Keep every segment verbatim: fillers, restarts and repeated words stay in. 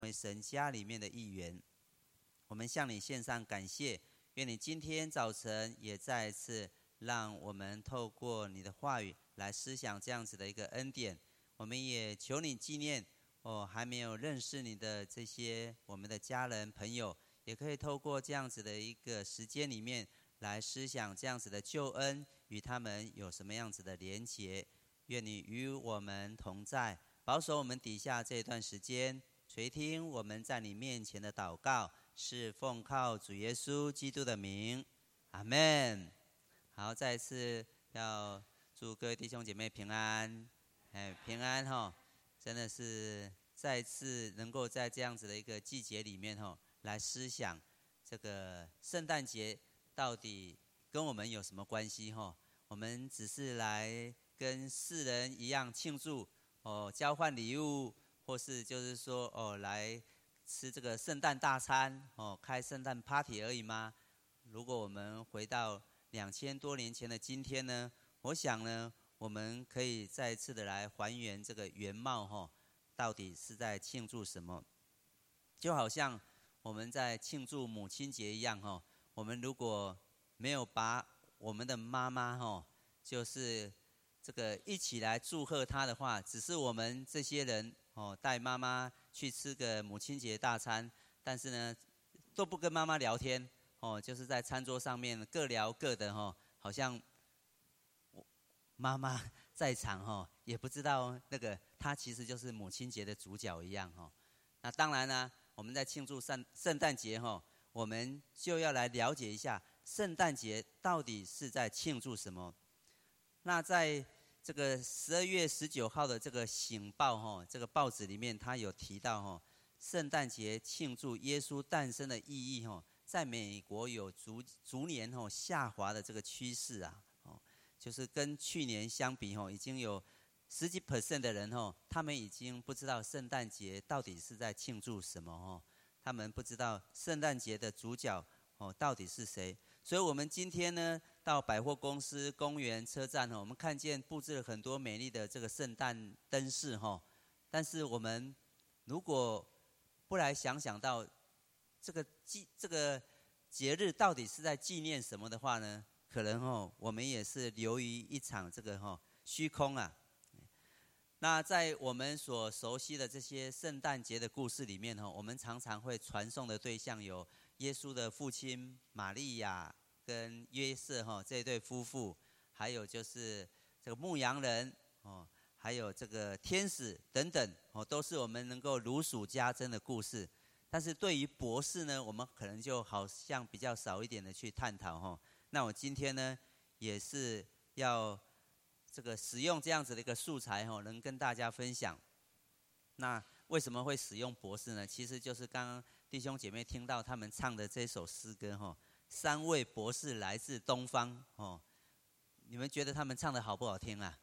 为神家里面的一员。我们向你献上感谢，愿你今天早晨也再一次让我们透过你的话语来思想这样子的一个恩典。我们也求你纪念哦，还没有认识你的这些我们的家人朋友，也可以透过这样子的一个时间里面来思想这样子的救恩与他们有什么样子的连结。愿你与我们同在，保守我们底下这段时间，垂听我们在你面前的祷告，是奉靠主耶稣基督的名，阿们。好，再一次要祝各位弟兄姐妹平安，哎，平安哈，真的是再次能够在这样子的一个季节里面哈，来思想这个圣诞节到底跟我们有什么关系哈？我们只是来跟世人一样庆祝哦，交换礼物，或是就是说哦，来吃这个圣诞大餐哦，开圣诞 party 而已吗？如果我们回到两千多年前的今天呢，我想呢，我们可以再一次的来还原这个原貌哈，到底是在庆祝什么？就好像我们在庆祝母亲节一样哈，我们如果没有把我们的妈妈哈，就是这个一起来祝贺她的话，只是我们这些人哦，带妈妈去吃个母亲节大餐，但是呢，都不跟妈妈聊天哦，就是在餐桌上面各聊各的哈，好像妈妈在场哈，也不知道那个她其实就是母亲节的主角一样哈。那当然呢，我们在庆祝圣圣诞节哈，我们就要来了解一下圣诞节到底是在庆祝什么。那在这个十二月十九号的这个醒报哈，这个报纸里面，它有提到哈，圣诞节庆祝耶稣诞生的意义哈，在美国有逐逐年哈下滑的这个趋势啊，哦，就是跟去年相比哈，已经有十几 percent 的人哈，他们已经不知道圣诞节到底是在庆祝什么哈，他们不知道圣诞节的主角哦到底是谁。所以我们今天呢，到百货公司、公园、车站，我们看见布置了很多美丽的这个圣诞灯饰哈。但是我们如果不来想想到这个纪这个节日到底是在纪念什么的话呢，可能哦，我们也是流于一场这个哈虚空啊。那在我们所熟悉的这些圣诞节的故事里面哈，我们常常会传颂的对象有耶稣的父亲玛利亚跟约瑟哈这对夫妇，还有就是这个牧羊人哦，还有这个天使等等哦，都是我们能够如数家珍的故事。但是对于博士呢，我们可能就好像比较少一点的去探讨哈。那我今天呢，也是要这个使用这样子的一个素材哈，能跟大家分享。那为什么会使用博士呢？其实就是刚刚弟兄姐妹听到他们唱的这首诗歌哈，三位博士来自东方哦，你们觉得他们唱的好不好听啊？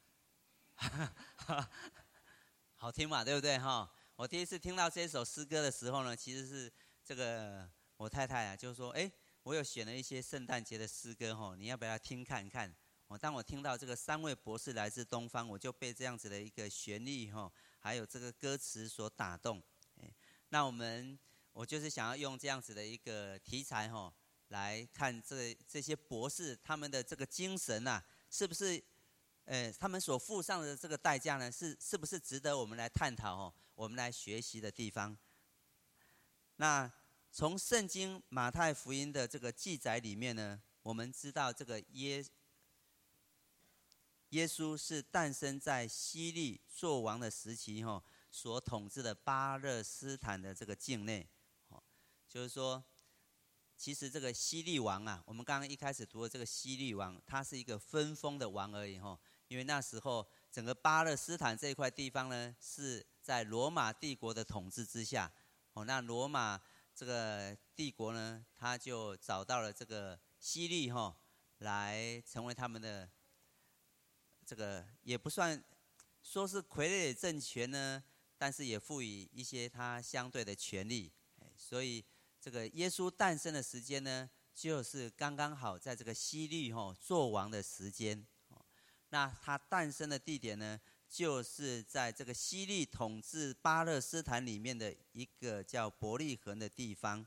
好听嘛，对不对哈？我第一次听到这首诗歌的时候呢，其实是这个我太太啊，就说，哎，我有选了一些圣诞节的诗歌哈，你要不要听看看？我当我听到这个三位博士来自东方，我就被这样子的一个旋律哈，还有这个歌词所打动。那我们我就是想要用这样子的一个题材哈，来看这这些博士他们的这个精神啊，是不是呃他们所付上的这个代价呢，是是不是值得我们来探讨哦，我们来学习的地方。那从圣经马太福音的这个记载里面呢，我们知道这个耶耶稣是诞生在希律作王的时期哈，所统治的巴勒斯坦的这个境内，就是说，其实这个希律王啊，我们刚刚一开始读的这个希律王，他是一个分封的王而已哈，因为那时候整个巴勒斯坦这一块地方呢，是在罗马帝国的统治之下，哦，那罗马这个帝国呢，他就找到了这个希律哈，来成为他们的。这个也不算说是傀儡政权呢，但是也赋予一些他相对的权利。所以这个耶稣诞生的时间呢，就是刚刚好在这个希律哈做王的时间。那他诞生的地点呢， 就是在这个希律统治巴勒斯坦里面的一个叫伯利恒的地方。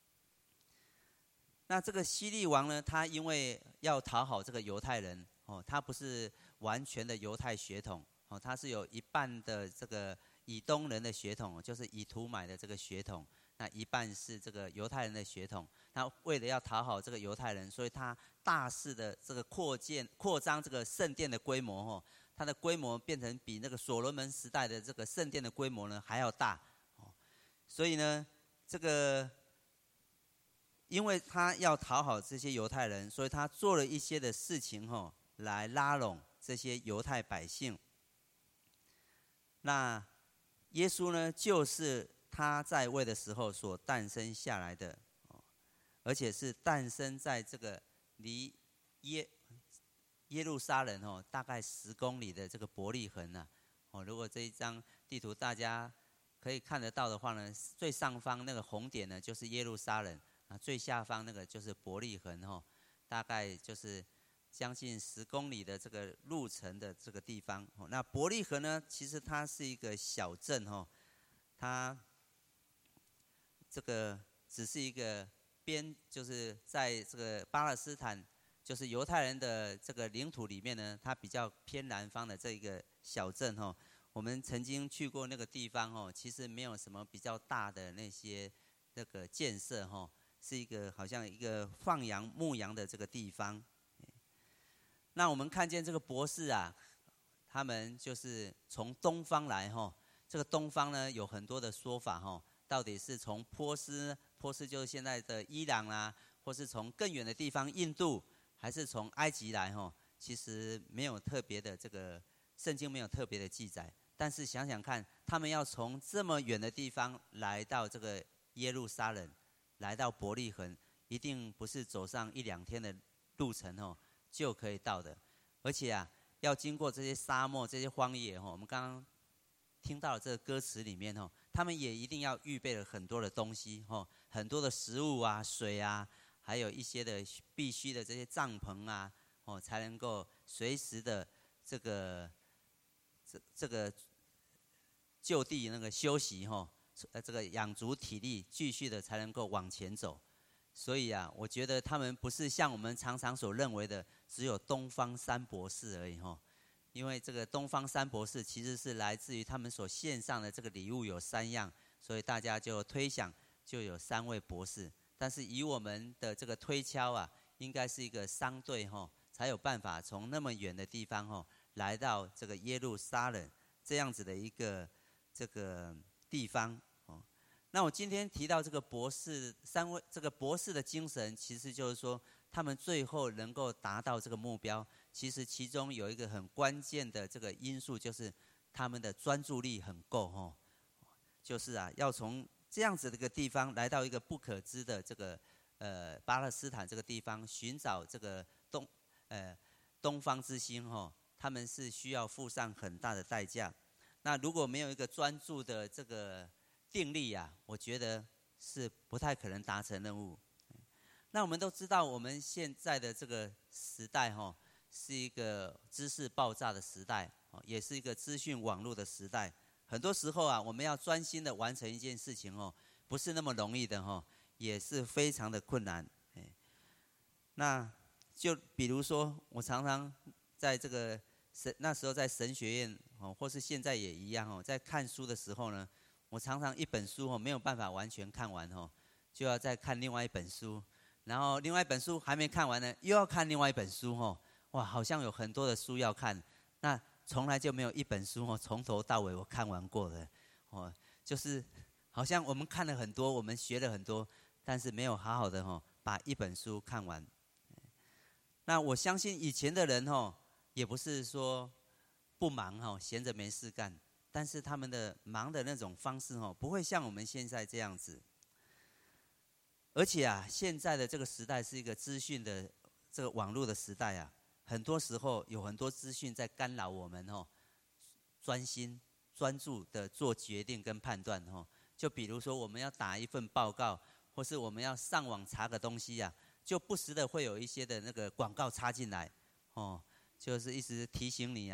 那这个希律王呢，他因为要讨好这个犹太人哦，他不是完全的犹太血统哦，他是有一半的这个以东人的血统，就是以图买的这个血统，那一半是这个犹太人的血统。那为了要讨好这个犹太人，所以他大肆的这个扩建、扩张这个圣殿的规模哦，它的规模变成比那个所罗门时代的这个圣殿的规模呢还要大哦。所以呢，这个因为他要讨好这些犹太人，所以他做了一些的事情哦，来拉拢这些犹太百姓。那耶稣呢，就是他在位的时候所诞生下来的，而且是诞生在这个离耶耶路撒冷哦大概十公里的这个伯利恒啊。哦，如果这一张地图大家可以看得到的话呢，最上方那个红点呢就是耶路撒冷啊，最下方那个就是伯利恒哦，大概就是将近十公里的这个路程的这个地方。哦，那伯利恒呢，其实它是一个小镇哦，它这个只是一个边，就是在这个巴勒斯坦，就是犹太人的这个领土里面呢，它比较偏南方的这个小镇哦。我们曾经去过那个地方哦，其实没有什么比较大的那些那个建设哦，是一个好像一个放羊牧羊的这个地方。那我们看见这个博士啊，他们就是从东方来哈。这个东方呢有很多的说法哈，到底是从波斯，波斯就是现在的伊朗啦，或是从更远的地方印度，还是从埃及来哈？其实没有特别的这个圣经没有特别的记载。但是想想看，他们要从这么远的地方来到这个耶路撒冷，来到伯利恒，一定不是走上一两天的路程哦就可以到的。而且啊，要经过这些沙漠、这些荒野哦，我们刚刚听到的这个歌词里面哦，他们也一定要预备了很多的东西哦，很多的食物啊、水啊，还有一些的必须的这些帐篷啊哦，才能够随时的这个这这个就地那个休息哈，呃，这个养足体力，继续的才能够往前走。所以啊，我觉得他们不是像我们常常所认为的，只有东方三博士而已哈。因为这个东方三博士其实是来自于他们所献上的这个礼物有三样，所以大家就推想就有三位博士。但是以我们的这个推敲啊，应该是一个商队哈，才有办法从那么远的地方哈来到这个耶路撒冷这样子的一个这个地方哦。那我今天提到这个博士三位，这个博士的精神，其实就是说他们最后能够达到这个目标，其实其中有一个很关键的这个因素，就是他们的专注力很够哦。就是啊，要从这样子的一个地方来到一个不可知的这个呃巴勒斯坦这个地方，寻找这个东呃东方之星哦，他们是需要付上很大的代价。那如果没有一个专注的这个定力啊，我觉得是不太可能达成任务。那我们都知道，我们现在的这个时代哈，是一个知识爆炸的时代，也是一个资讯网络的时代。很多时候啊，我们要专心的完成一件事情哦，不是那么容易的哈，也是非常的困难。那就比如说，我常常在这个神那时候在神学院哦，或是现在也一样哦，在看书的时候呢，我常常一本书哦没有办法完全看完哦，就要再看另外一本书，然后另外一本书还没看完呢，又要看另外一本书哦，哇，好像有很多的书要看，那从来就没有一本书哦从头到尾我看完过的哦，就是好像我们看了很多，我们学了很多，但是没有好好的哦把一本书看完。那我相信以前的人哦，也不是说不忙哦，闲着没事干，但是他们的忙的那种方式哦，不会像我们现在这样子。而且啊，现在的这个时代是一个资讯的这个网络的时代啊，很多时候有很多资讯在干扰我们哦，专心专注的做决定跟判断哦。就比如说我们要打一份报告，或是我们要上网查个东西啊，就不时的会有一些的那个广告插进来哦，就是一直提醒你啊，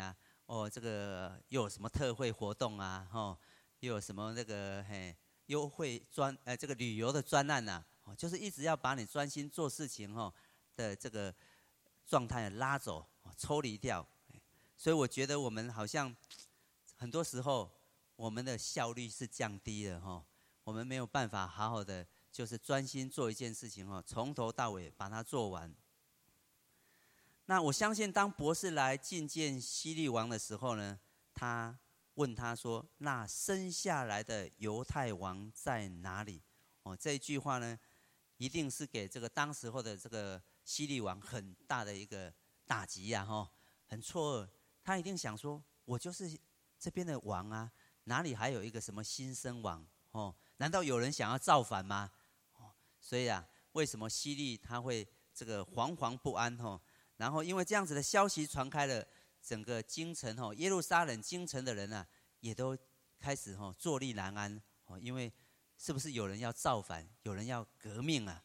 哦，这个又有什么特惠活动啊，哦，又有什么那个嘿优惠专呃这个旅游的专案呐、啊，就是一直要把你专心做事情哦的这个状态拉走，抽离掉。所以我觉得我们好像很多时候我们的效率是降低了哈，我们没有办法好好的就是专心做一件事情哦，从头到尾把它做完。那我相信当博士来觐见希律王的时候呢，他问他说：“那生下来的犹太王在哪里？”哦，这一句话呢，一定是给这个当时候的这个希律王很大的一个打击呀，哈，很错愕。他一定想说：“我就是这边的王啊，哪里还有一个什么新生王？哦，难道有人想要造反吗？”哦，所以啊，为什么希律他会这个惶惶不安？哦，然后因为这样子的消息传开了，整个京城哦，耶路撒冷京城的人啊，也都开始哦坐立难安哦，因为是不是有人要造反，有人要革命啊？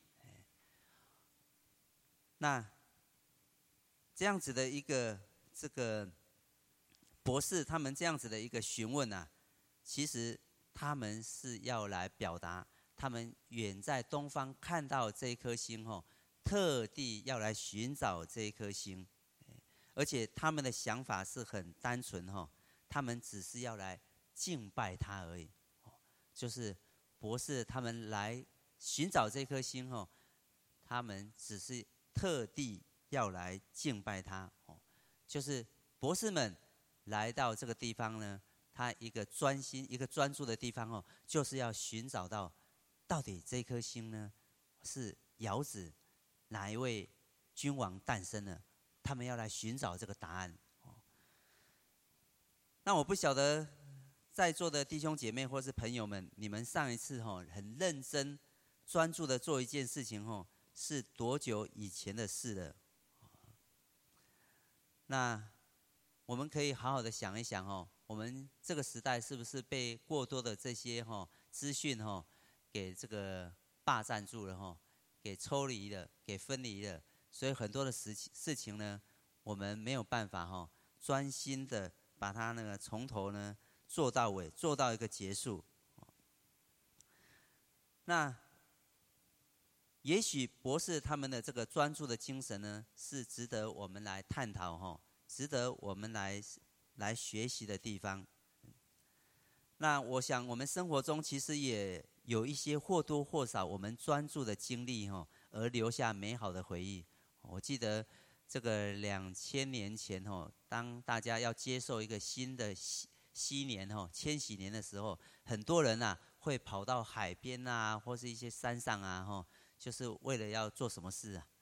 那这样子的一个这个博士，他们这样子的一个询问啊，其实他们是要来表达，他们远在东方看到这一颗星哦，特地要来寻找这一颗星，而且他们的想法是很单纯哈，他们只是要来敬拜他而已，就是博士他们来寻找这颗星哦，他们只是特地要来敬拜他哦，就是博士们来到这个地方呢，他一个专心、一个专注的地方哦，就是要寻找到到底这颗星呢是遥指哪一位君王诞生了，他们要来寻找这个答案。那我不晓得在座的弟兄姐妹或是朋友们，你们上一次哦很认真、专注的做一件事情哦，是多久以前的事了？那我们可以好好的想一想哦，我们这个时代是不是被过多的这些哈资讯哈给这个霸占住了哈，给抽离了，给分离了，所以很多的事事情呢，我们没有办法哈专心的把它那个从头呢做到尾，做到一个结束。那也许博士他们的这个专注的精神呢，是值得我们来探讨哈，值得我们来来学习的地方。那我想我们生活中其实也有一些或多或少我们专注的经历哈，而留下美好的回忆。我记得这个两千年前哈，当大家要接受一个新的西西年哈，千禧年的时候，很多人啊会跑到海边啊，或是一些山上啊哈。就是为了要做什么事啊？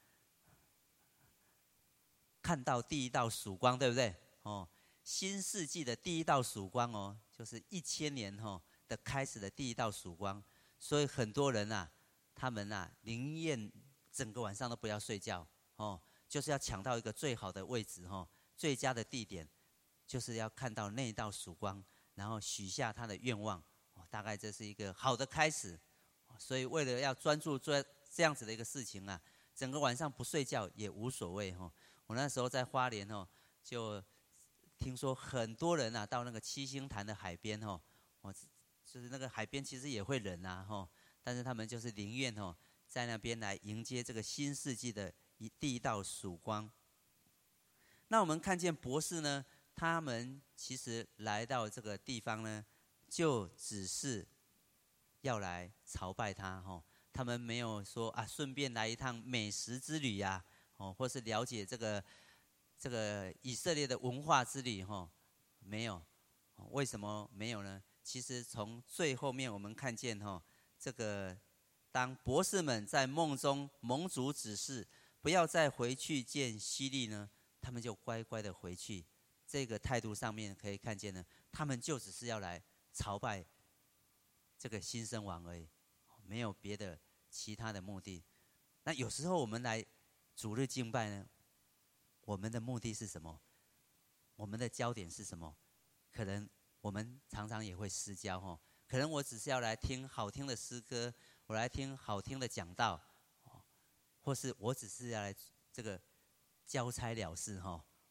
看到第一道曙光，对不对？哦，新世纪的第一道曙光哦，就是一千年哦的开始的第一道曙光。所以很多人啊，他们啊宁愿整个晚上都不要睡觉哦，就是要抢到一个最好的位置哦，最佳的地点，就是要看到那一道曙光，然后许下他的愿望。哦，大概这是一个好的开始。所以为了要专注做这样子的一个事情啊，整个晚上不睡觉也无所谓哈。我那时候在花莲哦，就听说很多人啊到那个七星潭的海边哦，我就是那个海边其实也会冷啊哈，但是他们就是宁愿哦在那边来迎接这个新世纪的一第一道曙光。那我们看见博士呢，他们其实来到这个地方呢，就只是要来朝拜他哈。他们没有说啊，顺便来一趟美食之旅呀、啊，哦，或是了解这个这个以色列的文化之旅哈，没有。为什么没有呢？其实从最后面我们看见哈，这个当博士们在梦中蒙主指示不要再回去见希律呢，他们就乖乖的回去。这个态度上面可以看见呢，他们就只是要来朝拜这个新生王而已。没有别的其他的目的。那有时候我们来主日敬拜呢，我们的目的是什么？我们的焦点是什么？可能我们常常也会失焦哈。可能我只是要来听好听的诗歌，我来听好听的讲道，或是我只是要来这个交差了事哈。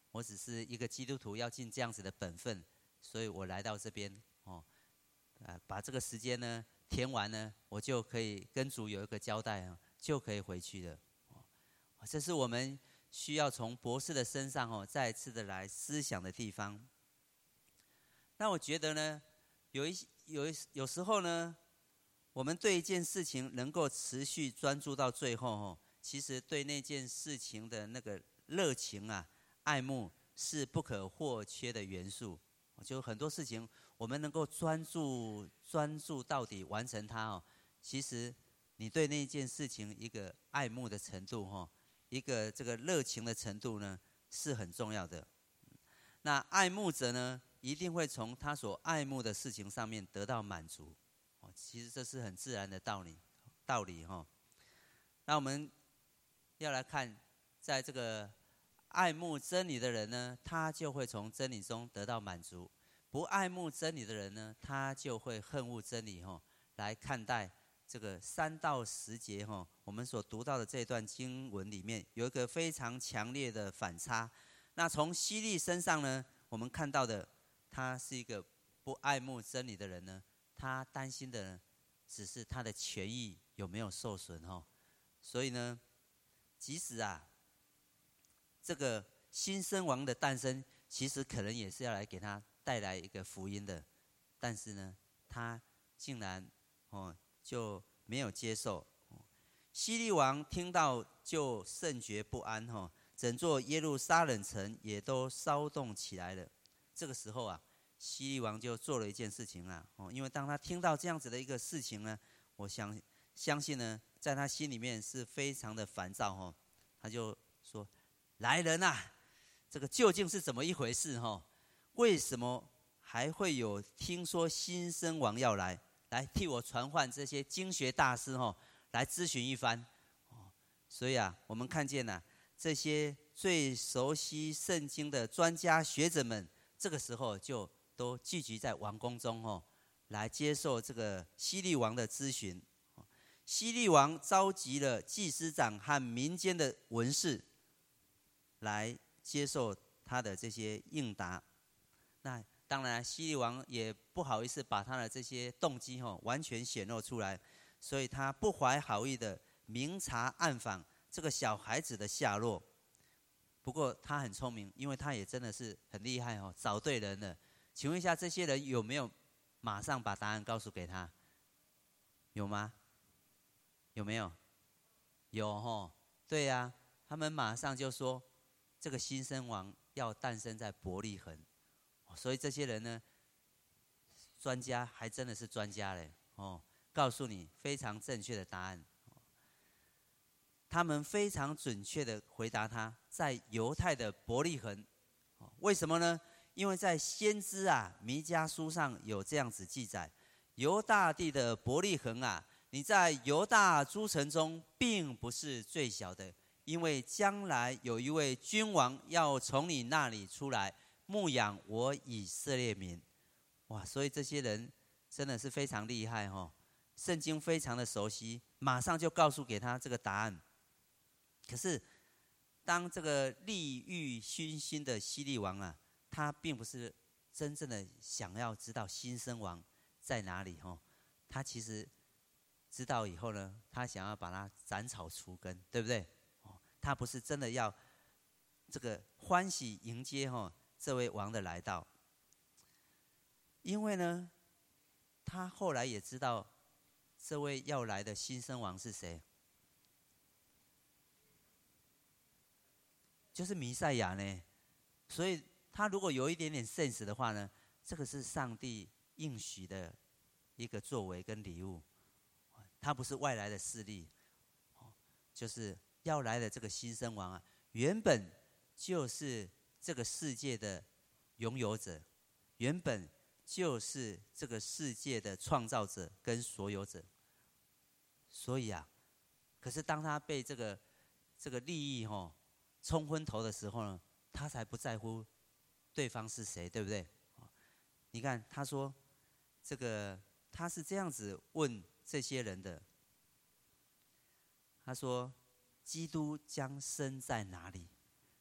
我只是一个基督徒，要尽这样子的本分，所以我来到这边哦，啊，把这个时间呢填完呢，我就可以跟主有一个交代啊，就可以回去了。哦，这是我们需要从博士的身上哦，再一次的来思想的地方。那我觉得呢，有一有一有时候呢，我们对一件事情能够持续专注到最后哦，其实对那件事情的那个热情啊、爱慕是不可或缺的元素。就很多事情，我们能够专注专注到底完成它哦，其实你对那件事情一个爱慕的程度哦，一个这个热情的程度呢，是很重要的。那爱慕者呢，一定会从他所爱慕的事情上面得到满足。哦，其实这是很自然的道理，道理哈。那我们要来看，在这个爱慕真理的人呢，他就会从真理中得到满足；不爱慕真理的人呢，他就会恨恶真理哈。来看待这个三到十节哈，我们所读到的这段经文里面有一个非常强烈的反差。那从希利身上呢，我们看到的，他是一个不爱慕真理的人呢，他担心的呢，只是他的权益有没有受损哈。所以呢，即使啊，这个新生王的诞生，其实可能也是要来给他带来一个福音的，但是呢，他竟然哦就没有接受。希利王听到就甚觉不安哈，整座耶路撒冷城也都骚动起来了。这个时候啊，希利王就做了一件事情啦，哦，因为当他听到这样子的一个事情呢，我想相信呢，在他心里面是非常的烦躁哈，他就说：“来人啊，这个究竟是怎么一回事哈？为什么还会有听说新生王要来，来替我传唤这些经学大师哈，来咨询一番。”哦，所以啊，我们看见呐、啊，这些最熟悉圣经的专家学者们，这个时候就都聚集在王宫中哦，来接受这个希利王的咨询。希利王召集了祭司长和民间的文士，来接受他的这些应答。那当然，希利王也不好意思把他的这些动机哦完全显露出来，所以他不怀好意的明察暗访这个小孩子的下落。不过他很聪明，因为他也真的是很厉害哦，找对人了。请问一下，这些人有没有马上把答案告诉给他？有吗？有没有？有哦，对呀、啊，他们马上就说，这个新生王要诞生在伯利恒。所以这些人呢，专家还真的是专家嘞哦，告诉你非常正确的答案。他们非常准确的回答他，在犹太的伯利恒。为什么呢？因为在先知啊弥迦书上有这样子记载：犹大地的伯利恒啊，你在犹大诸城中并不是最小的，因为将来有一位君王要从你那里出来，牧养我以色列民。哇，所以这些人真的是非常厉害哦，圣经非常的熟悉，马上就告诉给他这个答案。可是当这个利欲熏心的希利王啊，他并不是真正的想要知道新生王在哪里哦，他其实知道以后呢，他想要把他斩草除根，对不对？哦，他不是真的要这个欢喜迎接哦这位王的来到，因为呢，他后来也知道这位要来的新生王是谁，就是弥赛亚呢。所以他如果有一点点 sense 的话呢，这个是上帝应许的一个作为跟礼物，他不是外来的势力，就是要来的这个新生王啊，原本就是这个世界的拥有者，原本就是这个世界的创造者跟所有者。所以啊，可是当他被这个这个利益哦冲昏头的时候呢，他才不在乎对方是谁，对不对？你看他说这个他是这样子问这些人的，他说基督将生在哪里？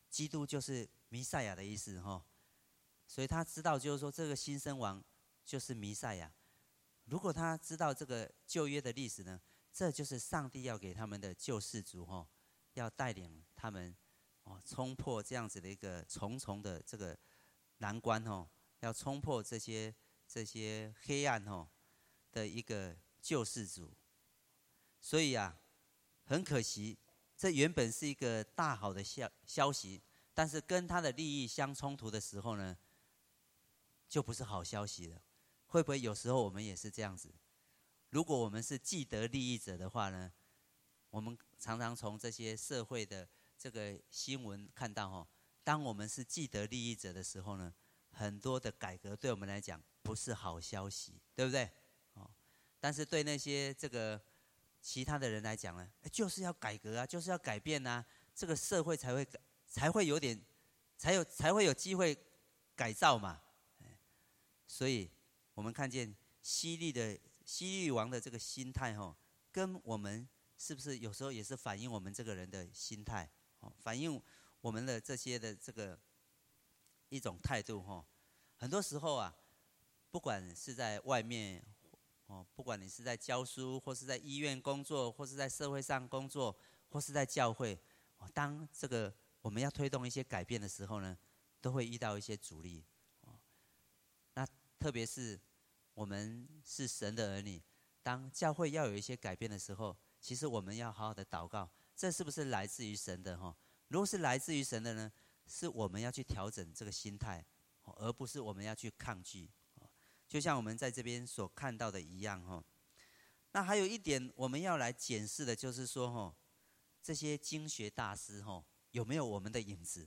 基督就是弥赛亚的意思哈，所以他知道就是说这个新生王就是弥赛亚。如果他知道这个旧约的历史呢，这就是上帝要给他们的救世主哈，要带领他们哦冲破这样子的一个重重的这个难关哦，要冲破这些这些黑暗哦的一个救世主。所以啊，很可惜，这原本是一个大好的消消息，但是跟他的利益相冲突的时候呢，就不是好消息了。会不会有时候我们也是这样子？如果我们是既得利益者的话呢，我们常常从这些社会的这个新闻看到哦，当我们是既得利益者的时候呢，很多的改革对我们来讲不是好消息，对不对？哦，但是对那些这个其他的人来讲呢，就是要改革啊，就是要改变啊，这个社会才会才会有点，才有才会有机会改造嘛。所以我们看见希律的希律王的这个心态哈，跟我们是不是有时候也是反映我们这个人的心态，反映我们的这些的这个一种态度哈。很多时候啊，不管是在外面哦，不管你是在教书，或是在医院工作，或是在社会上工作，或是在教会，当这个我们要推动一些改变的时候呢，都会遇到一些阻力。那特别是我们是神的儿女，当教会要有一些改变的时候，其实我们要好好的祷告，这是不是来自于神的哈？如果是来自于神的呢，是我们要去调整这个心态，而不是我们要去抗拒。就像我们在这边所看到的一样哈。那还有一点我们要来检视的就是说哈，这些经学大师哈有没有我们的影子？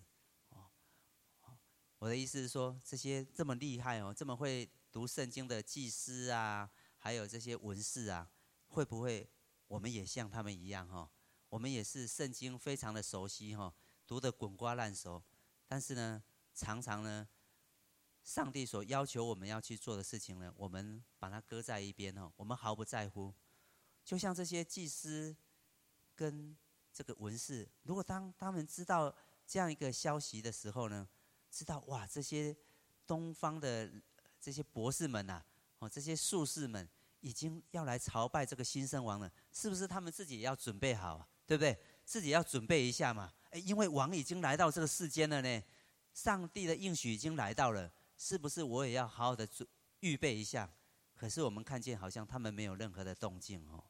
我的意思是说，这些这么厉害哦，这么会读圣经的祭司啊，还有这些文士啊，会不会我们也像他们一样哈？我们也是圣经非常的熟悉哈，读得滚瓜烂熟，但是呢，常常呢，上帝所要求我们要去做的事情呢，我们把它搁在一边哦，我们毫不在乎。就像这些祭司跟这个文士，如果当他们知道这样一个消息的时候呢，知道哇，这些东方的这些博士们呐、啊，哦，这些术士们已经要来朝拜这个新生王了，是不是他们自己也要准备好啊？对不对？自己要准备一下嘛。哎，因为王已经来到这个世间了呢，上帝的应许已经来到了，是不是我也要好好的预备一下？可是我们看见好像他们没有任何的动静哦，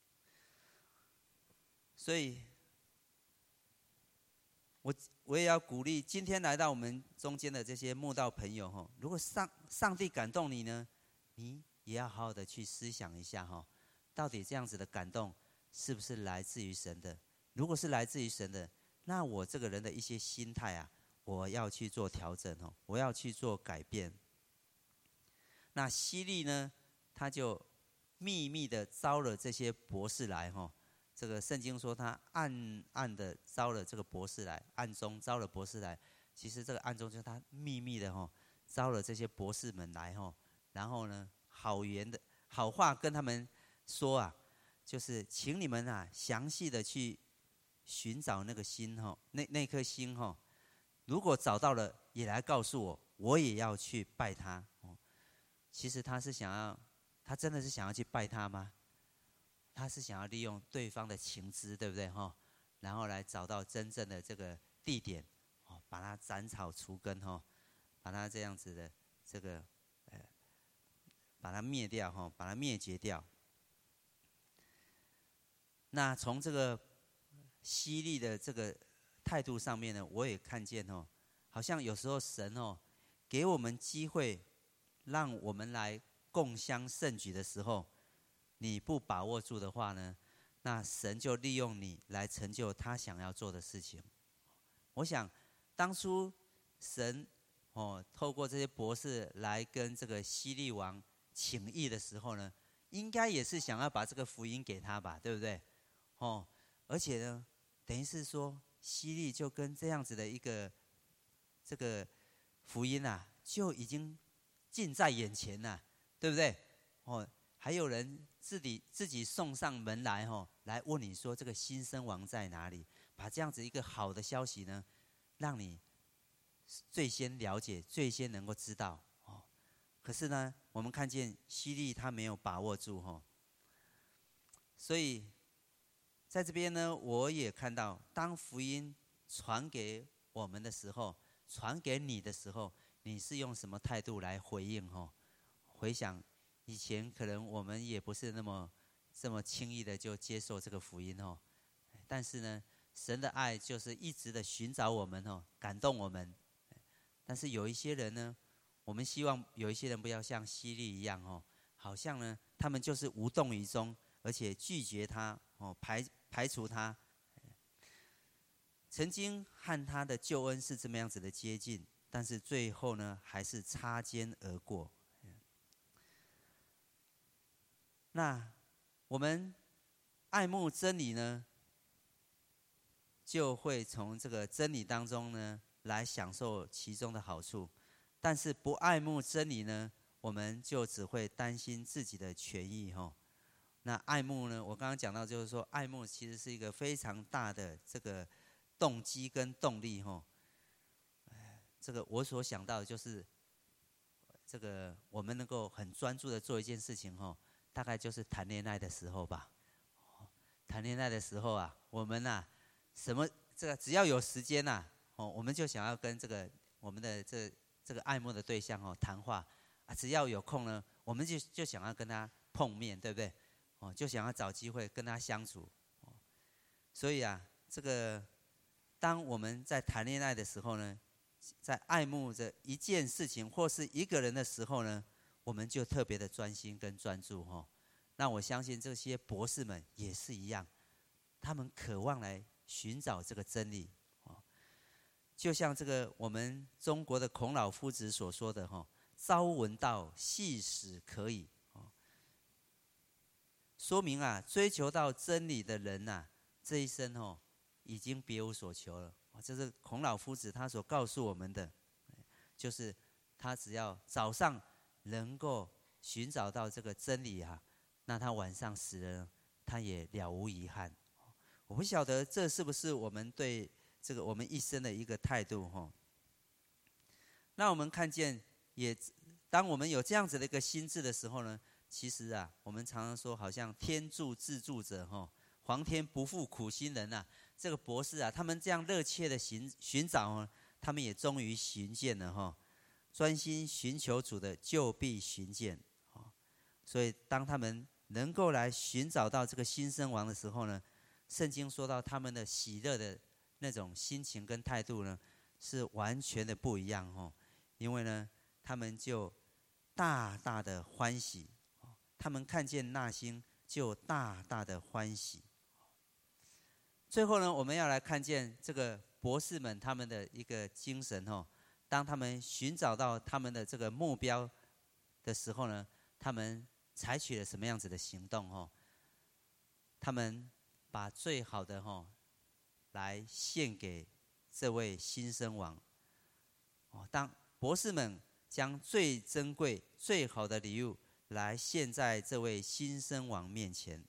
所以。我我也要鼓励今天来到我们中间的这些慕道朋友哈，如果上上帝感动你呢，你也要好好的去思想一下哈，到底这样子的感动是不是来自于神的？如果是来自于神的，那我这个人的一些心态啊，我要去做调整哦，我要去做改变。那希律呢，他就秘密的招了这些博士来哈。这个圣经说他暗暗的招了这个博士来，暗中招了博士来。其实这个暗中就是他秘密的哈，招了这些博士们来哈，然后呢，好言的好话跟他们说啊，就是请你们啊，详细的去寻找那个心哈，那那颗心哈，如果找到了，也来告诉我，我也要去拜他。哦，其实他是想要，他真的是想要去拜他吗？他是想要利用对方的情资，对不对哈？然后来找到真正的这个地点，哦，把它斩草除根哈，把它这样子的这个呃，把它灭掉哈，把它灭绝掉。那从这个希律的这个态度上面呢，我也看见哦，好像有时候神哦，给我们机会，让我们来共襄盛举的时候。你不把握住的话呢，那神就利用你来成就他想要做的事情。我想当初神哦透过这些博士来跟这个希律王请益的时候呢，应该也是想要把这个福音给他吧，对不对？哦，而且呢，等于是说希律就跟这样子的一个这个福音啊，就已经近在眼前了，对不对？哦。还有人自己自己送上门来吼，来问你说这个新生王在哪里？把这样子一个好的消息呢， 让你最先了解，最先能够知道哦。可是呢，我们看见希律他没有把握住哈、哦，所以在这边呢，我也看到，当福音传给我们的时候，传给你的时候，你是用什么态度来回应哈、哦？回想以前，可能我们也不是那么这么轻易的就接受这个福音哦。但是呢，神的爱就是一直的寻找我们哦，感动我们。但是有一些人呢，我们希望有一些人不要像希律一样哦，好像呢，他们就是无动于衷，而且拒绝他哦，排排除他。曾经和他的救恩是这么样子的接近，但是最后呢，还是擦肩而过。那我们爱慕真理呢，就会从这个真理当中呢来享受其中的好处，但是不爱慕真理呢，我们就只会担心自己的权益哈。那爱慕呢，我刚刚讲到就是说，爱慕其实是一个非常大的这个动机跟动力哈。这个我所想到的就是，这个我们能够很专注的做一件事情哈。大概就是谈恋爱的时候吧。谈恋爱的时候啊，我们啊，什么这个只要有时间呐、哦，我们就想要跟这个我们的这这个爱慕的对象哦谈话啊，只要有空呢，我们就就想要跟他碰面，对不对？哦，就想要找机会跟他相处。哦，所以啊，这个当我们在谈恋爱的时候呢，在爱慕着一件事情或是一个人的时候呢，我们就特别的专心跟专注哈、哦。那我相信这些博士们也是一样，他们渴望来寻找这个真理哦。就像这个我们中国的孔老夫子所说的哈、哦：“朝闻道，夕死可矣。”哦，说明啊，追求到真理的人呐、啊，这一生哦，已经别无所求了。这是孔老夫子他所告诉我们的，就是他只要早上能够寻找到这个真理啊，那他晚上死了，他也了无遗憾。我不晓得这是不是我们对这个我们一生的一个态度哈。那我们看见，也当我们有这样子的一个心智的时候呢，其实啊，我们常常说，好像天助自助者哈，皇天不负苦心人呐。这个博士啊，他们这样热切的寻寻找，他们也终于寻见了哈。专心寻求主的，就必寻见。所以当他们能够来寻找到这个新生王的时候呢，圣经说到他们的喜乐的那种心情跟态度呢，是完全的不一样哦。因为呢，他们就大大的欢喜，他们看见那星就大大的欢喜。最后呢，我们要来看见这个博士们他们的一个精神哦。当他们寻找到他们的这个目标的时候呢，他们采取了什么样子的行动哦？他们把最好的哦来献给这位新生王。哦，当博士们将最珍贵、最好的礼物来献在这位新生王面前，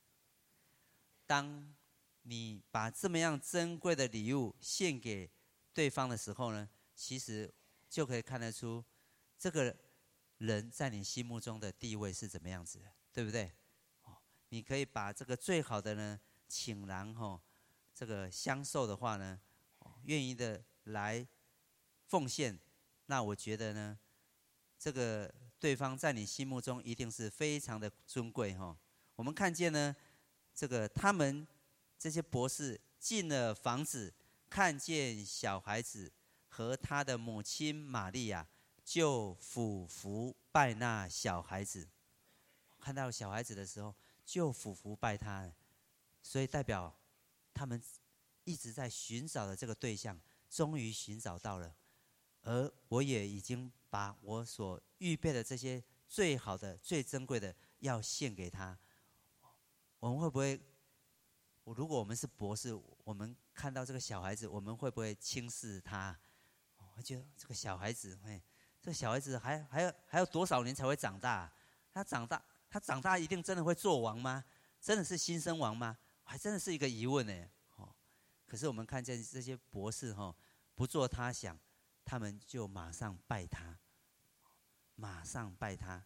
当你把这么样珍贵的礼物献给对方的时候呢，其实就可以看得出这个人在你心目中的地位是怎么样子的，对不对？哦，你可以把这个最好的呢，请然哈、哦，这个相授的话呢，哦，愿意的来奉献，那我觉得呢，这个对方在你心目中一定是非常的尊贵哈、哦。我们看见呢，这个他们这些博士进了房子，看见小孩子和他的母亲玛利亚，就俯伏拜那小孩子。看到小孩子的时候，就俯伏拜他，所以代表他们一直在寻找的这个对象，终于寻找到了。而我也已经把我所预备的这些最好的、最珍贵的，要献给他。我们会不会？如果我们是博士，我们看到这个小孩子，我们会不会轻视他？我觉得这个小孩子，哎，这个小孩子还还有还有多少年才会长大？他长大，他长大一定真的会做王吗？真的是新生王吗？还真的是一个疑问呢。哦，可是我们看见这些博士哈，不不做他想，他们就马上拜他，马上拜他。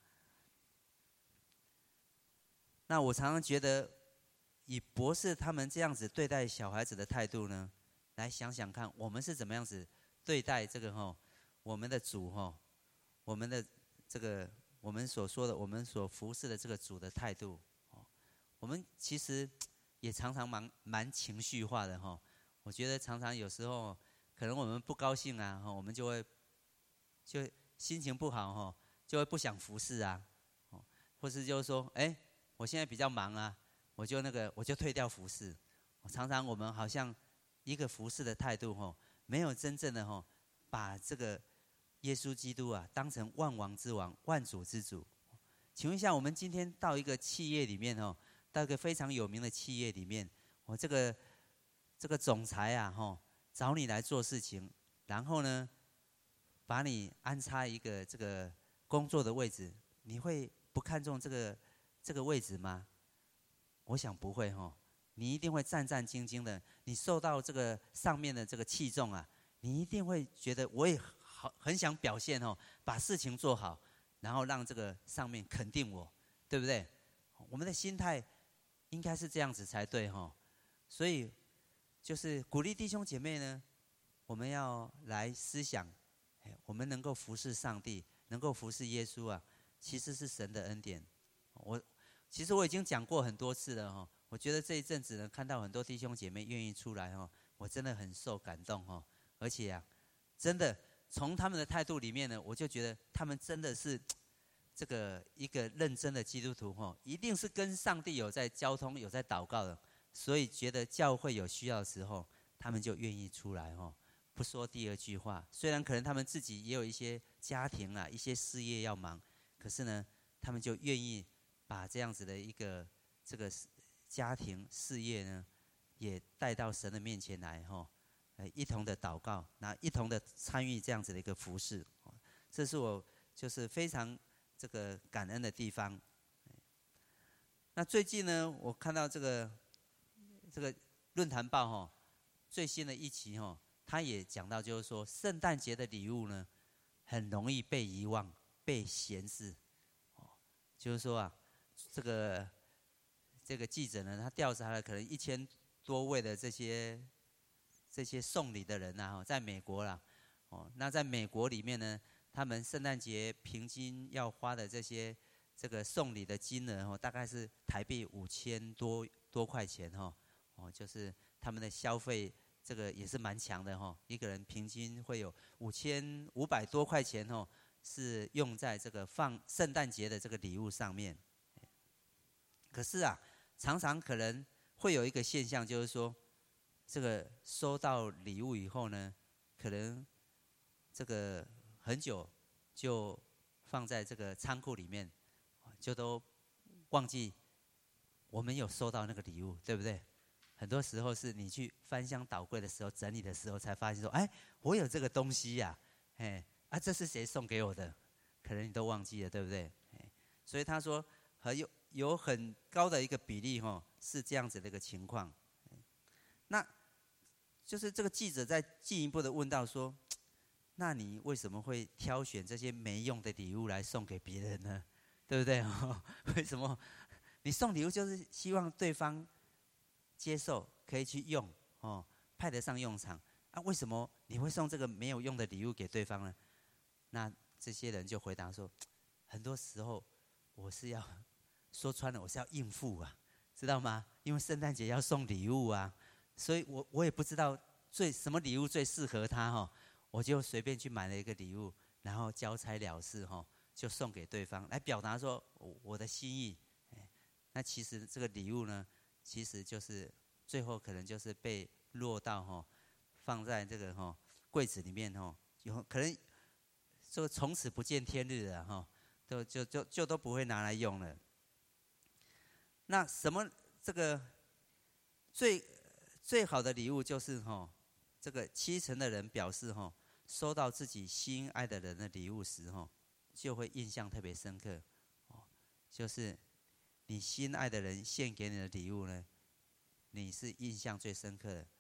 那我常常觉得，以博士他们这样子对待小孩子的态度呢，来想想看，我们是怎么样子对待这个哈，我们的主哈，我们的这个我们所说的，我们所服侍的这个主的态度。我们其实也常常蛮蛮情绪化的哈。我觉得常常有时候可能我们不高兴啊，我们就会就心情不好哈，就会不想服侍啊，或是就是说，哎，我现在比较忙啊，我就那个我就退掉服侍。常常我们好像一个服侍的态度哈，没有真正的哈把这个耶稣基督啊当成万王之王、万主之主。请问一下，我们今天到一个企业里面哦。到一个非常有名的企业里面，我这个这个总裁啊，吼，找你来做事情，然后呢，把你安插一个这个工作的位置，你会不看重这个这个位置吗？我想不会吼，你一定会战战兢兢的。你受到这个上面的这个器重啊，你一定会觉得我也好很想表现哦，把事情做好，然后让这个上面肯定我，对不对？我们的心态应该是这样子才对哈，所以就是鼓励弟兄姐妹呢，我们要来思想，我们能够服侍上帝，能够服侍耶稣啊，其实是神的恩典。我其实我已经讲过很多次了哈，我觉得这一阵子呢，看到很多弟兄姐妹愿意出来哈，我真的很受感动哈，而且啊，真的从他们的态度里面呢，我就觉得他们真的是。这个一个认真的基督徒吼，一定是跟上帝有在交通、有在祷告的，所以觉得教会有需要的时候，他们就愿意出来吼，不说第二句话。虽然可能他们自己也有一些家庭啊、一些事业要忙，可是呢，他们就愿意把这样子的一个这个家庭事业呢，也带到神的面前来吼，呃，一同的祷告，那一同的参与这样子的一个服事。这是我就是非常。这个感恩的地方。那最近呢，我看到这个这个论坛报哈，最新的一期哈，他也讲到，就是说圣诞节的礼物呢，很容易被遗忘、被闲视。哦，就是说啊，这个这个记者呢，他调查了可能一千多位的这些这些送礼的人呐，在美国啦，哦，那在美国里面呢。他们圣诞节平均要花的这些这个送礼的金额哦，大概是台币五千多多块钱哈，哦，就是他们的消费这个也是蛮强的哈，一个人平均会有五千五百多块钱哦，是用在这个放圣诞节的这个礼物上面。可是啊，常常可能会有一个现象，就是说，这个收到礼物以后呢，可能这个。很久就放在这个仓库里面，就都忘记我们有收到那个礼物，对不对？很多时候是你去翻箱倒柜的时候，整理的时候才发现说，哎，我有这个东西呀、啊，哎，啊，这是谁送给我的？可能你都忘记了，对不对？所以他说，很有有很高的一个比例哈，是这样子的一个情况。那就是这个记者在进一步的问到说。那你为什么会挑选这些没用的礼物来送给别人呢？对不对？为什么？你送礼物就是希望对方接受，可以去用，哦，派得上用场。啊，为什么你会送这个没有用的礼物给对方呢？那这些人就回答说，很多时候我是要说穿了，我是要应付啊，知道吗？因为圣诞节要送礼物啊，所以我我也不知道最什么礼物最适合他哈。我就随便去买了一个礼物，然后交差了事哈，就送给对方，来表达说我的心意。那其实这个礼物呢，其实就是最后可能就是被落到哈，放在这个哈柜子里面哈，有可能就从此不见天日了哈，就就就就都不会拿来用了。那什么这个最最好的礼物就是哈，这个七成的人表示哈。收到自己心爱的人的礼物时，吼，就会印象特别深刻。哦，就是你心爱的人献给你的礼物呢，你是印象最深刻的。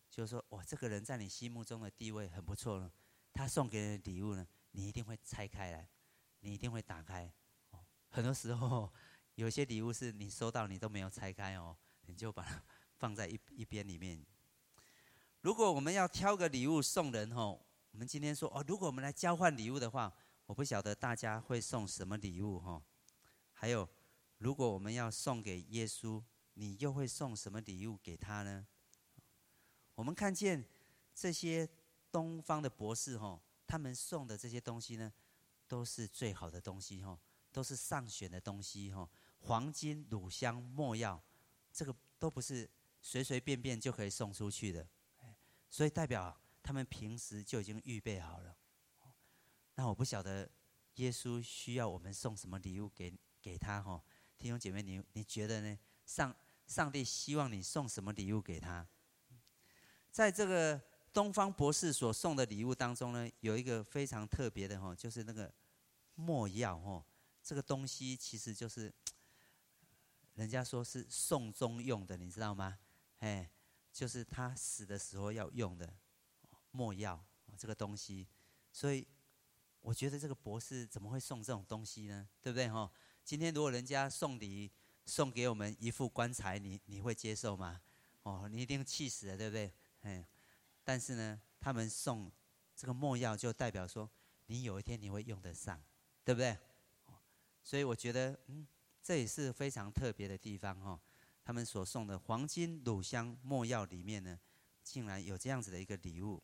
就是说，哇，这个人在你心目中的地位很不错了，他送给你的礼物呢，你一定会拆开来，你一定会打开。哦，很多时候有些礼物是你收到你都没有拆开哦，你就把它放在一一边里面。如果我们要挑个礼物送人哦，我们今天说哦，如果我们来交换礼物的话，我不晓得大家会送什么礼物哈。还有，如果我们要送给耶稣，你又会送什么礼物给他呢？我们看见这些东方的博士哈，他们送的这些东西呢，都是最好的东西哈，都是上选的东西哈，黄金、乳香、没药，这个都不是随随便便就可以送出去的，所以代表他们平时就已经预备好了。那我不晓得耶稣需要我们送什么礼物给给他哈？弟兄姐妹，你你觉得呢？上上帝希望你送什么礼物给他？在这个东方博士所送的礼物当中呢，有一个非常特别的哈，就是那个没药哈。这个东西其实就是人家说是送终用的，你知道吗？哎，就是他死的时候要用的没药这个东西。所以我觉得这个博士怎么会送这种东西呢？对不对哈？今天如果人家送礼送给我们一副棺材，你你会接受吗？哦，你一定气死了，对不对？哎，但是呢，他们送这个没药，就代表说你有一天你会用得上，对不对？所以我觉得，嗯，这也是非常特别的地方哈。他们所送的黄金、乳香、没药里面呢，竟然有这样子的一个礼物。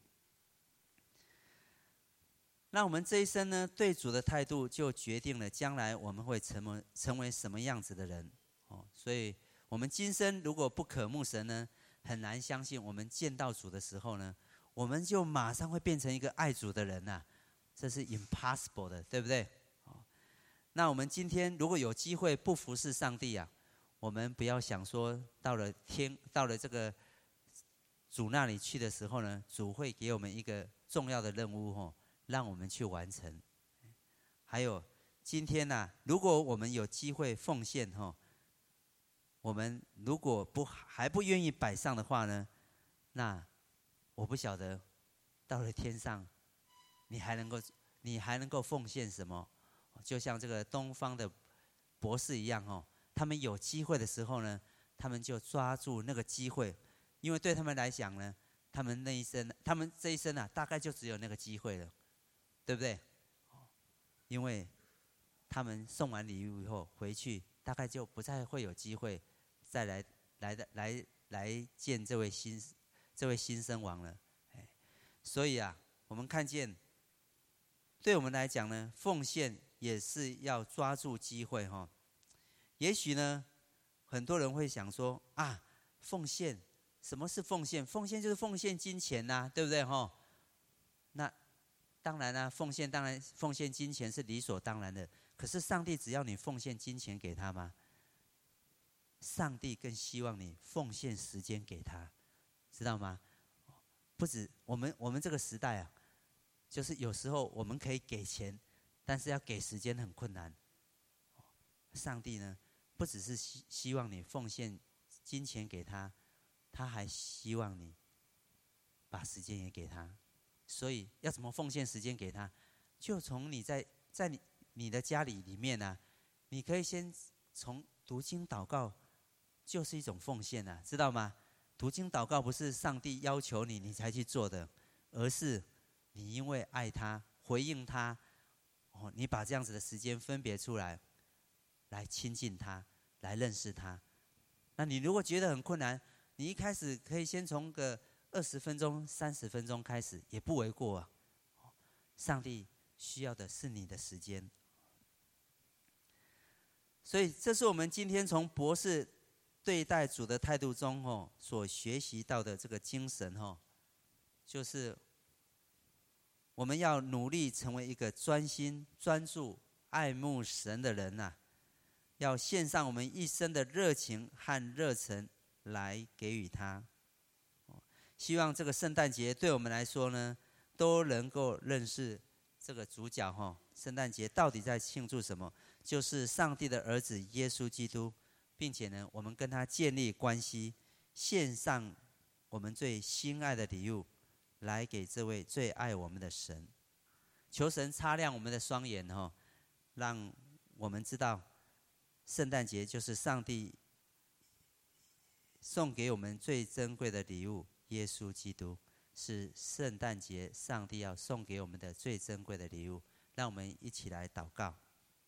那我们这一生呢，对主的态度就决定了将来我们会成为成为什么样子的人哦。所以，我们今生如果不渴慕神呢，很难相信我们见到主的时候呢，我们就马上会变成一个爱主的人呐、啊，这是 impossible 的，对不对？哦，那我们今天如果有机会不服侍上帝啊，我们不要想说到了天到了这个主那里去的时候呢，主会给我们一个重要的任务哦。让我们去完成。还有今天呢、啊，如果我们有机会奉献哈，我们如果不还不愿意摆上的话呢，那我不晓得到了天上，你还能够你还能够奉献什么？就像这个东方的博士一样哦，他们有机会的时候呢，他们就抓住那个机会，因为对他们来讲呢，他们那一生，他们这一生啊，大概就只有那个机会了。对不对？因为他们送完礼物以后回去，大概就不再会有机会再来来的来来见这位新这位新生王了。所以啊，我们看见，对我们来讲呢，奉献也是要抓住机会哈。也许呢，很多人会想说啊，奉献，什么是奉献？奉献就是奉献金钱呐、啊，对不对哈？那当然啦、啊，奉献当然奉献金钱是理所当然的。可是上帝只要你奉献金钱给他吗？上帝更希望你奉献时间给他，知道吗？不止我们我们这个时代啊，就是有时候我们可以给钱，但是要给时间很困难。上帝呢，不只是希希望你奉献金钱给他，他还希望你把时间也给他。所以要怎么奉献时间给他？就从你在在你你的家里里面啊，你可以先从读经祷告，就是一种奉献啊，知道吗？读经祷告不是上帝要求你你才去做的，而是你因为爱他，回应他，哦，你把这样子的时间分别出来，来亲近他，来认识他。那你如果觉得很困难，你一开始可以先从个二十分钟、三十分钟开始，也不为过啊。上帝需要的是你的时间，所以这是我们今天从博士对待主的态度中哦所学习到的这个精神哦，就是我们要努力成为一个专心、专注、爱慕神的人呐、啊，要献上我们一生的热情和热忱来给予他。希望这个圣诞节对我们来说呢，都能够认识这个主角哈。圣诞节到底在庆祝什么？就是上帝的儿子耶稣基督，并且呢，我们跟他建立关系，献上我们最心爱的礼物，来给这位最爱我们的神。求神擦亮我们的双眼哦，让我们知道，圣诞节就是上帝送给我们最珍贵的礼物，耶稣基督是圣诞节上帝要送给我们的最珍贵的礼物。让我们一起来祷告。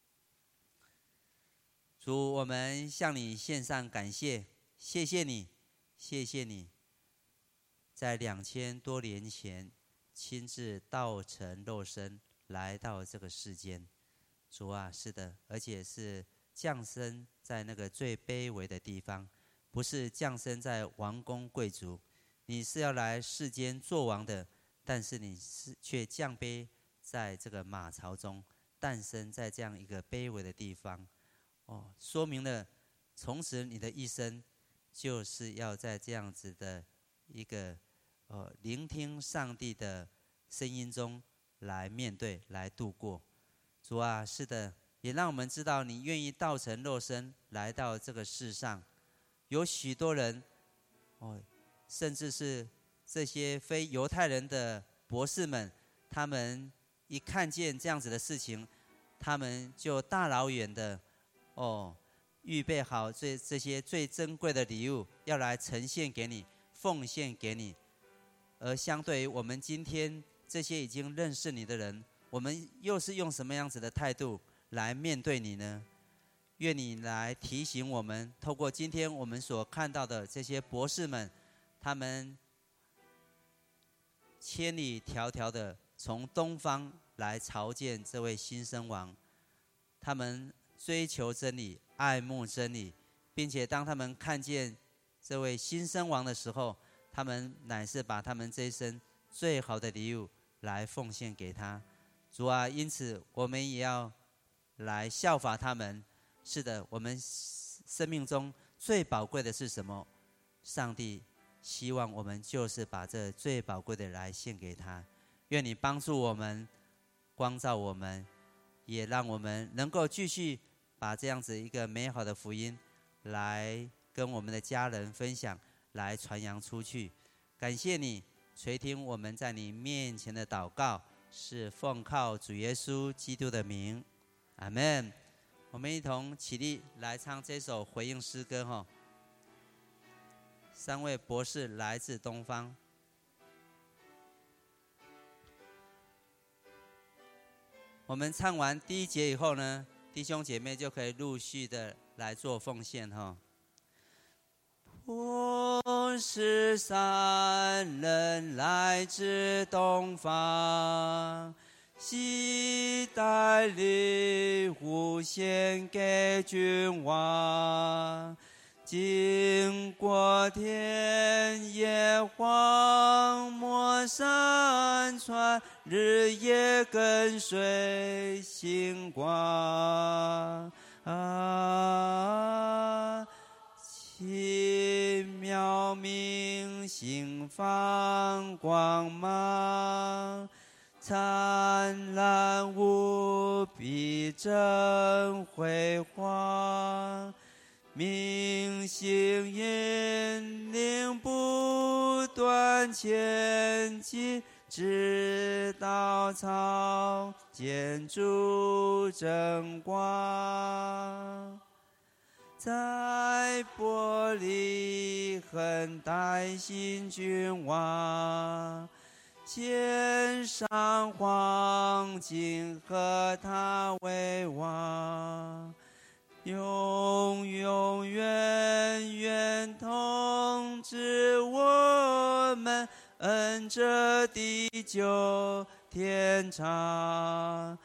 主，我们向你献上感谢，谢谢你，谢谢你，在两千多年前亲自道成肉身来到这个世间。主啊，是的，而且是降生在那个最卑微的地方，不是降生在王公贵族。你是要来世间做王的，但是你是却降卑在这个马槽中，诞生在这样一个卑微的地方。哦，说明了从此你的一生就是要在这样子的一个呃聆听上帝的声音中来面对，来度过。主啊，是的，也让我们知道你愿意道成肉身来到这个世上。有许多人哦，甚至是这些非犹太人的博士们，他们一看见这样子的事情，他们就大老远的哦，预备好这这些最珍贵的礼物，要来呈现给你，奉献给你。而相对于我们今天这些已经认识你的人，我们又是用什么样子的态度来面对你呢？愿你来提醒我们，透过今天我们所看到的这些博士们，他们千里迢迢的从东方来朝见这位新生王，他们追求真理，爱慕真理，并且当他们看见这位新生王的时候，他们乃是把他们这一生最好的礼物来奉献给他。主啊，因此我们也要来效法他们。是的，我们生命中最宝贵的是什么？上帝希望我们就是把这最宝贵的来献给他。愿你帮助我们，光照我们，也让我们能够继续把这样子一个美好的福音来跟我们的家人分享，来传扬出去。感谢你垂听我们在你面前的祷告，是奉靠主耶稣基督的名，阿们。我们一同起立来唱这首回应诗歌哈。三位博士来自东方。我们唱完第一节以后呢，弟兄姐妹就可以陆续的来做奉献哈。博士三人来自东方，期待礼物献给君王，经过田野荒漠山川，日夜跟随星光啊，奇妙明星放光芒，灿烂无比真辉煌，明星引领不断前进，直到草建筑争光，在玻璃横带新君王，献上黄金和他为王，永永远远统治我们，恩这地久天长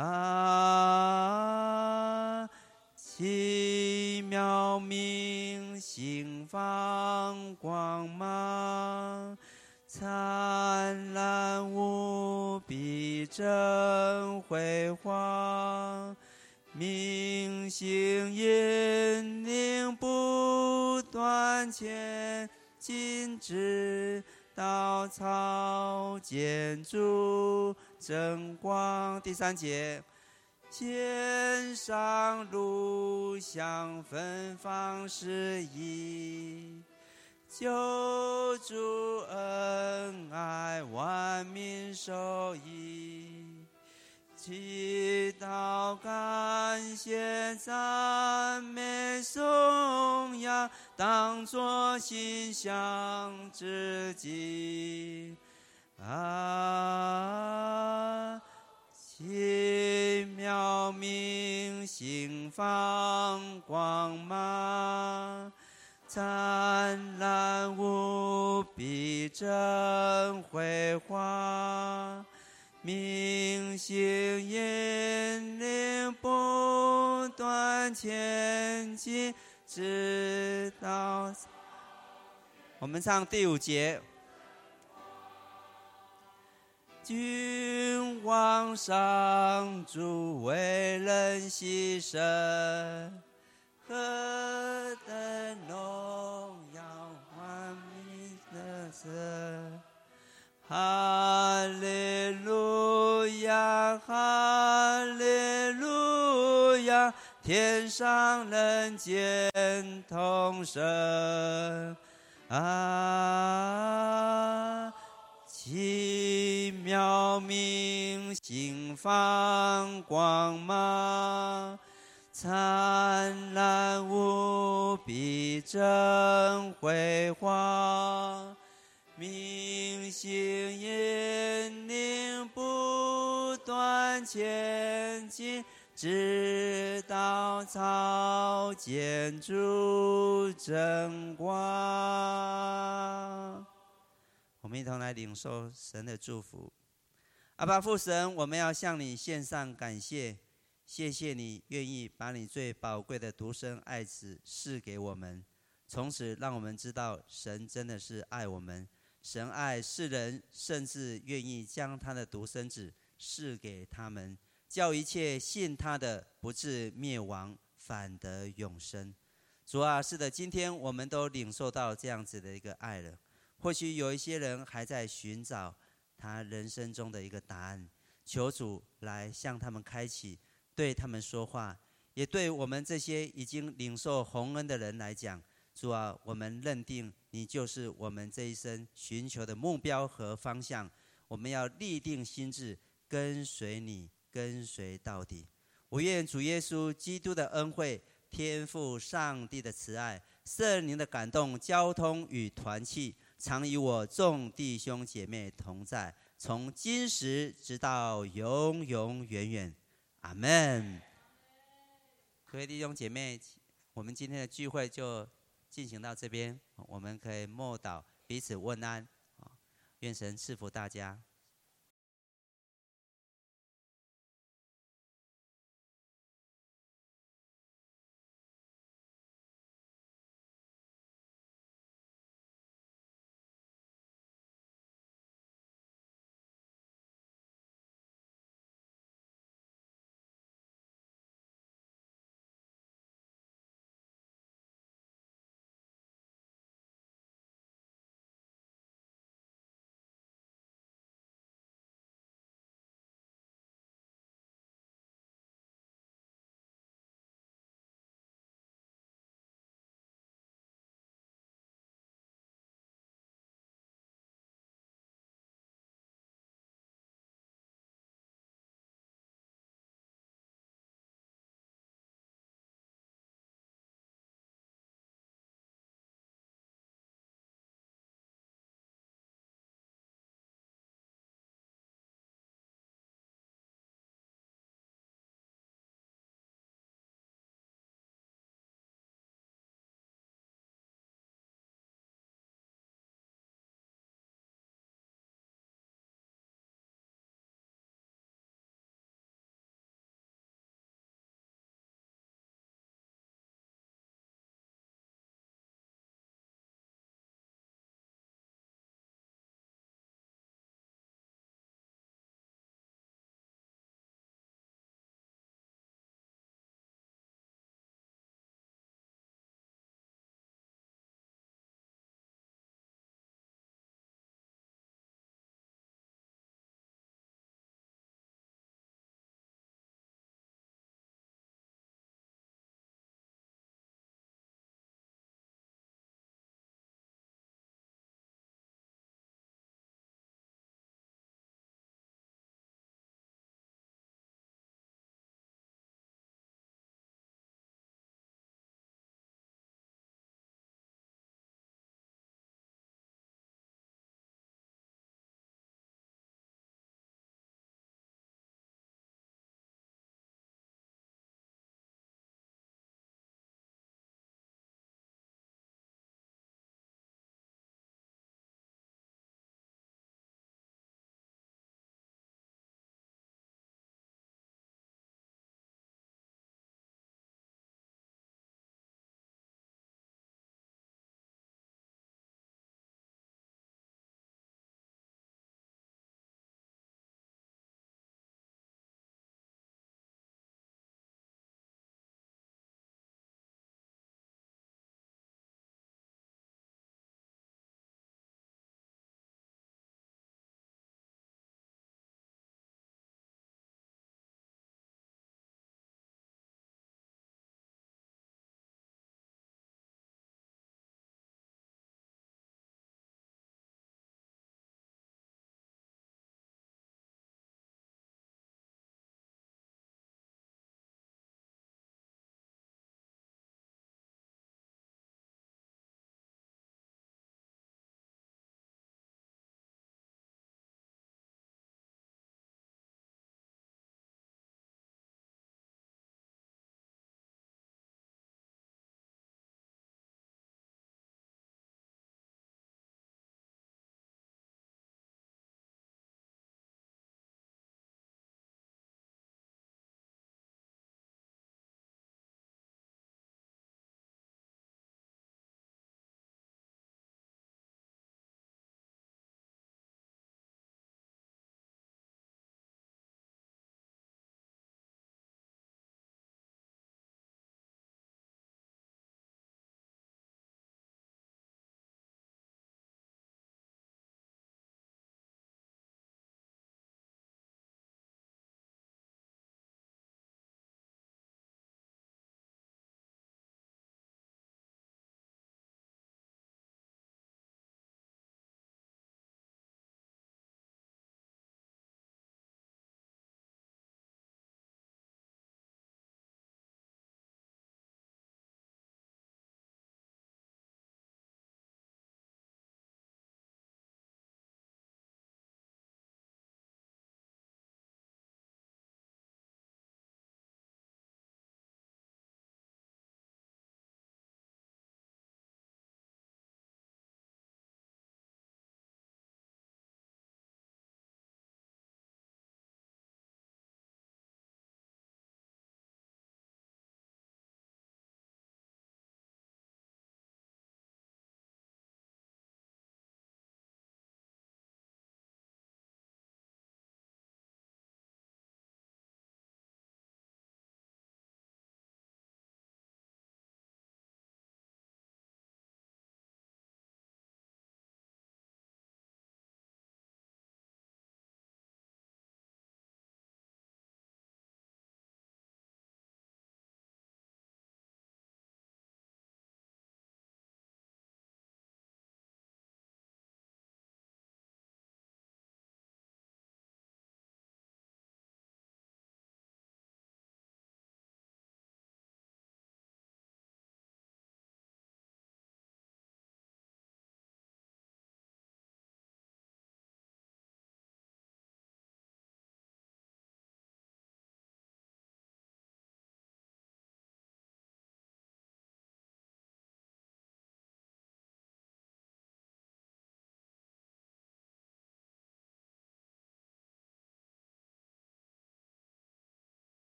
啊！奇妙明星放光芒，灿烂无比真辉煌，明星引领不断前进，直到草建筑争光。第三节，天上路向芬芳诗意，救主恩爱，万民受益。祈祷感谢赞美颂扬，当作馨香之祭。啊，奇妙明星放光芒，灿烂无比真辉煌，明星引领不断前进，直到我们唱第五节。君王上主为人牺牲，何等荣耀万民的神！哈利路亚，哈利路亚，天上人间同声啊！奇妙明星放光芒，灿烂无比真辉煌，明星引领不断前进，直到朝见主真光。我们一同来领受神的祝福。阿爸父神，我们要向你献上感谢，谢谢你愿意把你最宝贵的独生爱子赐给我们，从此让我们知道神真的是爱我们，神爱世人，甚至愿意将他的独生子赐给他们，叫一切信他的不至灭亡，反得永生。主啊，是的，今天我们都领受到这样子的一个爱了。或许有一些人还在寻找他人生中的一个答案，求主来向他们开启，对他们说话，也对我们这些已经领受洪恩的人来讲，主啊，我们认定你就是我们这一生寻求的目标和方向，我们要立定心志，跟随你，跟随到底。我愿主耶稣基督的恩惠，天父上帝的慈爱，圣灵的感动、交通与团契，常与我众弟兄姐妹同在，从今时直到永永远远。阿们。各位弟兄姐妹，我们今天的聚会就进行到这边，我们可以默祷，彼此问安。愿神赐福大家。